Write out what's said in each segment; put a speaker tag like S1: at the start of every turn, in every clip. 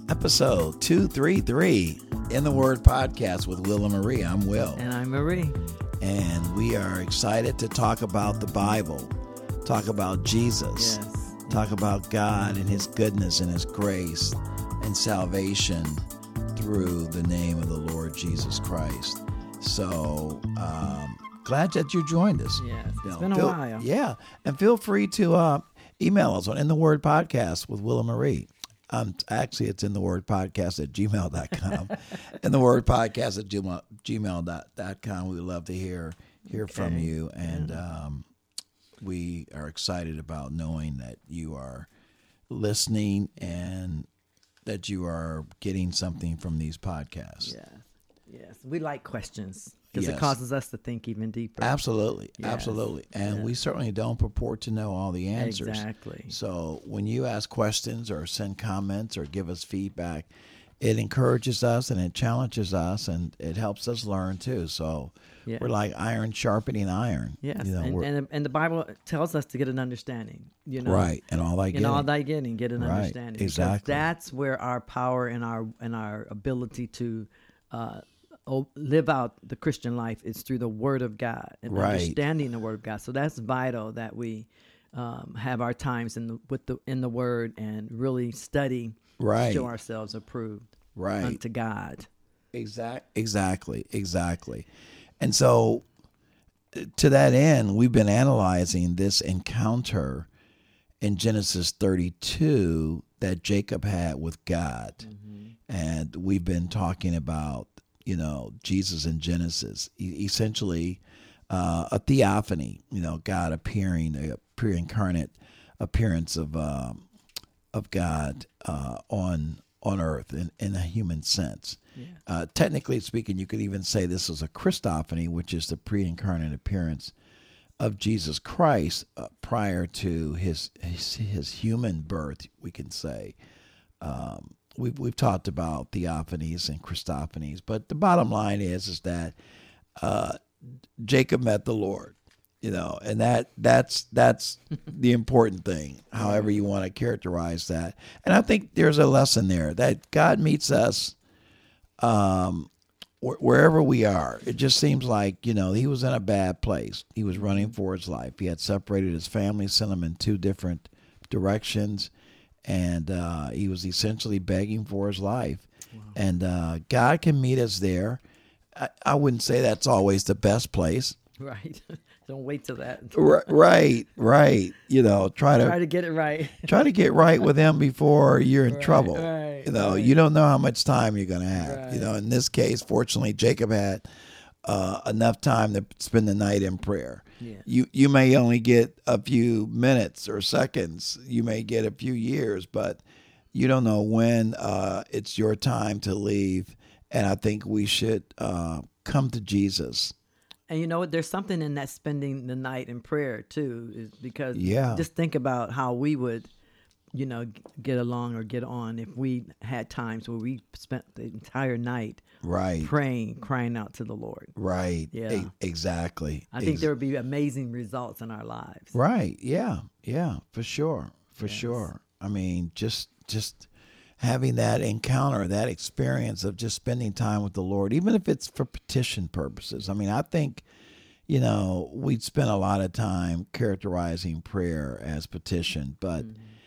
S1: Episode 233 in the Word Podcast with Will and Marie. I'm Will.
S2: And I'm Marie.
S1: And we are excited to talk about the Bible, talk about Jesus, talk about God and His goodness and His grace and salvation through the name of the Lord Jesus Christ. So, glad that you joined us.
S2: Yes, it's been a while.
S1: Yeah, and feel free to email us on In the Word Podcast with Will and Marie. Actually, it's in the word podcast at gmail.com. In the word podcast at gmail.com. We would love to hear from you. And we are excited about knowing that you are listening and that you are getting something from these podcasts.
S2: Yes. We like questions because it causes us to think even deeper.
S1: Absolutely. And we certainly don't purport to know all the answers.
S2: Exactly.
S1: So when you ask questions or send comments or give us feedback, it encourages us and it challenges us and it helps us learn too. So we're like iron sharpening iron.
S2: Yes,
S1: and
S2: the Bible tells us to get an understanding.
S1: Right, and all thy
S2: getting, get an understanding.
S1: Exactly.
S2: Because that's where our power and our ability to live out the Christian life is through the Word of God and understanding the Word of God. So that's vital that we have our times in the Word and really study, show ourselves approved unto God.
S1: Exactly. And so, to that end, we've been analyzing this encounter in Genesis 32 that Jacob had with God, and we've been talking about Jesus in Genesis, essentially a theophany, God appearing, a pre-incarnate appearance of God on earth in a human sense. Yeah. Technically speaking, you could even say this is a Christophany, which is the pre-incarnate appearance of Jesus Christ prior to his human birth, we can say. We've talked about theophanies and Christophanies, but the bottom line is that Jacob met the Lord, and that's the important thing, however you want to characterize that. And I think there's a lesson there that God meets us wherever we are. It just seems like, he was in a bad place. He was running for his life. He had separated his family, sent him in two different directions. And he was essentially begging for his life. Wow. And God can meet us there. I wouldn't say that's always the best place.
S2: Right. Don't wait till that.
S1: Right. Try to
S2: get it right.
S1: Try to get right with him before you're in trouble.
S2: Right,
S1: You don't know how much time you're going to have. Right. In this case, fortunately, Jacob had enough time to spend the night in prayer. Yeah. You may only get a few minutes or seconds. You may get a few years, but you don't know when it's your time to leave. And I think we should come to Jesus.
S2: And there's something in that spending the night in prayer too, is because just think about how we would, get along or get on if we had times where we spent the entire night praying, crying out to the Lord.
S1: Right. Yeah. Exactly.
S2: I think there would be amazing results in our lives.
S1: Right. Yeah. Yeah. For sure. Sure. I mean, just having that encounter, that experience of just spending time with the Lord, even if it's for petition purposes. I mean, I think, we'd spend a lot of time characterizing prayer as petition, but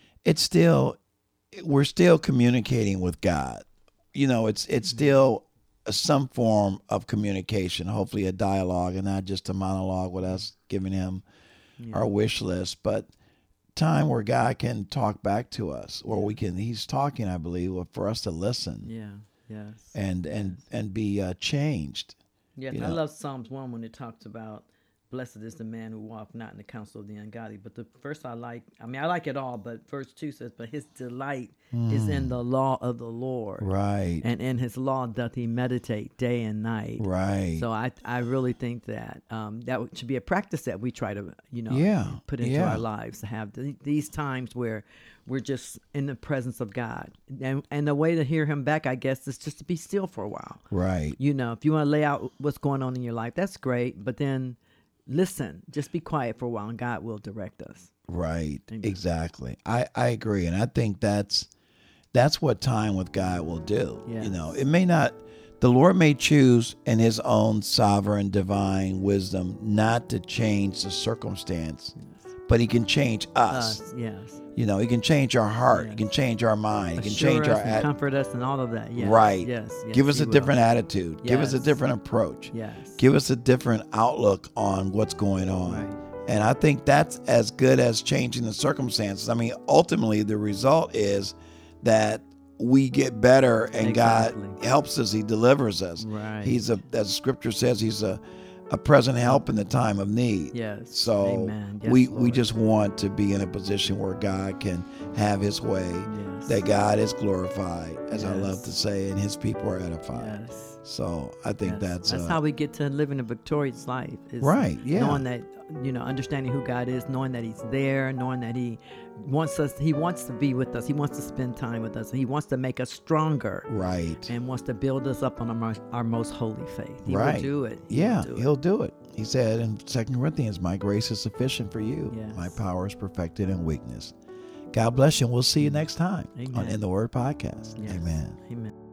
S1: we're still communicating with God. It's still some form of communication, hopefully a dialogue and not just a monologue with us giving him our wish list, but time where God can talk back to us, or he's talking, I believe, for us to listen. And be changed.
S2: Yes, I love Psalms 1 when it talks about blessed is the man who walk not in the counsel of the ungodly. But the verse I like it all, but verse 2 says, but his delight is in the law of the Lord.
S1: Right.
S2: And in his law doth he meditate day and night.
S1: Right.
S2: So I really think that that should be a practice that we try to, put into our lives, to have these times where we're just in the presence of God. And the way to hear him back, I guess, is just to be still for a while.
S1: Right.
S2: If you want to lay out what's going on in your life, that's great. But then listen, just be quiet for a while and God will direct us.
S1: Right. Exactly. I agree. And I think that's That's what time with God will do.
S2: Yes.
S1: It may not, the Lord may choose in his own sovereign divine wisdom not to change the circumstance, but he can change us.
S2: Yes.
S1: He can change our heart.
S2: Yes.
S1: He can change our mind. He can
S2: Assure
S1: change
S2: us
S1: our
S2: and comfort us and all of that. Yes.
S1: Right.
S2: Yes.
S1: Give us
S2: He
S1: a
S2: will.
S1: different attitude. Give us a
S2: Yes.
S1: different approach.
S2: Yes.
S1: Give us a different outlook on what's going on.
S2: Right.
S1: And I think that's as good as changing the circumstances. I mean, ultimately, the result is that we get better and
S2: Exactly.
S1: God helps us. He delivers us.
S2: Right.
S1: As the scripture says, he's a present help in the time of need.
S2: Yes.
S1: So
S2: Amen. Yes,
S1: we
S2: Lord.
S1: just want to be in a position where God can have his way,
S2: Yes.
S1: that God is glorified, as I
S2: Yes.
S1: love to say, and his people are edified.
S2: Yes.
S1: So I think
S2: Yes.
S1: that's
S2: how we get to living a victorious life. Is
S1: Right, yeah.
S2: Knowing that, understanding who God is, knowing that he's there, knowing that he wants to be with us. He wants to spend time with us. He wants to make us stronger.
S1: right.
S2: And wants to build us up on our most holy faith. He
S1: Right.
S2: will do it.
S1: Yeah,
S2: will do it.
S1: he'll do it. He said in 2 Corinthians, my grace is sufficient for you.
S2: Yes.
S1: My power is perfected in weakness. God bless you, and we'll see you next time on
S2: Amen.
S1: In the Word Podcast.
S2: Yes.
S1: Amen.
S2: Amen.